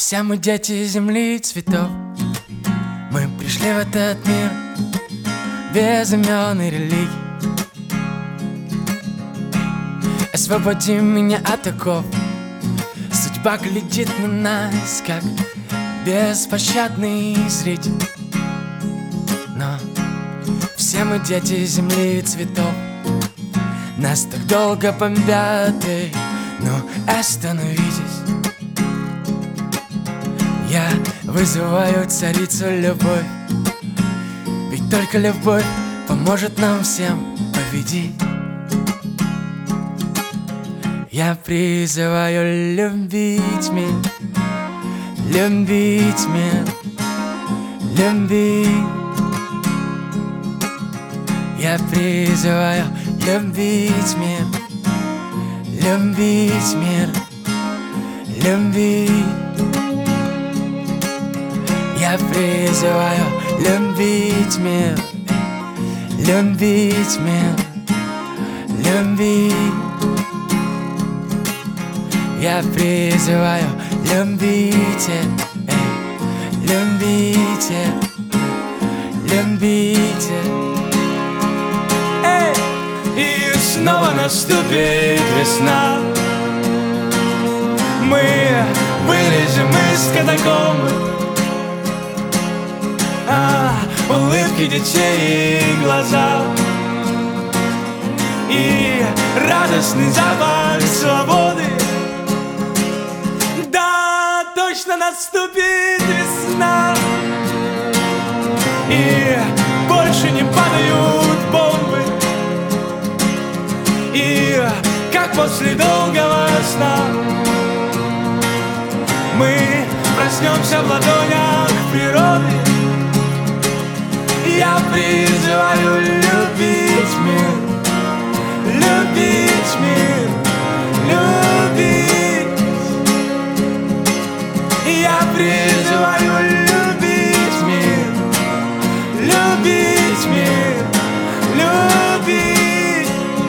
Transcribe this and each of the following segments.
Все мы дети земли и цветов. Мы пришли в этот мир без имен и религий. Освободи меня от оков. Судьба глядит на нас, как беспощадный зритель. Но все мы дети земли и цветов. Нас так долго бомбят, ну остановитесь. Я вызываю царицу любовь, ведь только любовь поможет нам всем победить. Я призываю любить мир, любить мир, любить. Я призываю любить мир, любить мир, любить. Я призываю любить мир, любить мир, любить. Я призываю любить, любить, любить. И снова наступит весна. Мы вылезем из катакомбы, улыбки детей и глаза, и радостный запах свободы. Да, точно наступит весна, и больше не падают бомбы. И как после долгого сна мы проснемся в ладонях природы. Я призываю любить мир, любить мир, любить. Я призываю любить мир, любить мир, любить.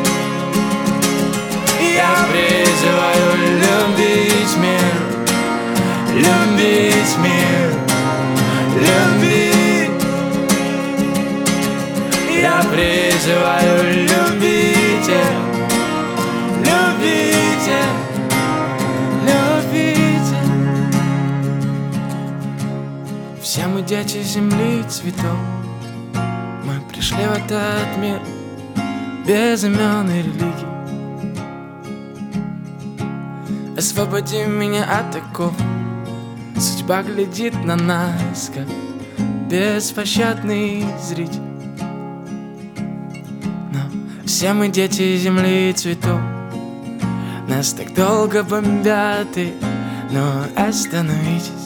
Я призываю любить мир, любить мир, любить. Я призываю любить, любить, любить. Все мы дети земли и цветов. Мы пришли в этот мир без имен и религий. Освободи меня от оков. Судьба глядит на нас, как беспощадный зритель. Все мы дети земли и цветов. Нас так долго бомбят, но остановитесь.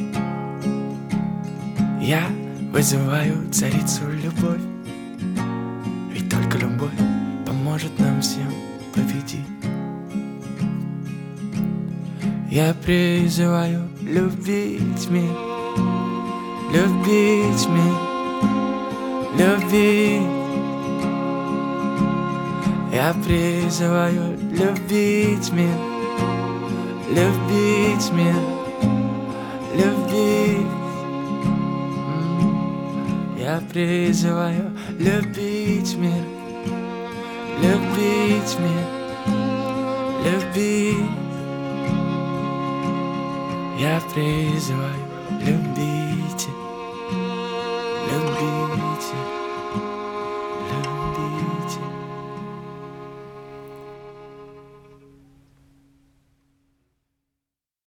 Я вызываю царицу любовь, ведь только любовь поможет нам всем победить. Я призываю любить мир, любить мир, любить. Я призываю любить мир, любить мир, любить. Я призываю любить мир, любить мир, любить. Я призываю любить.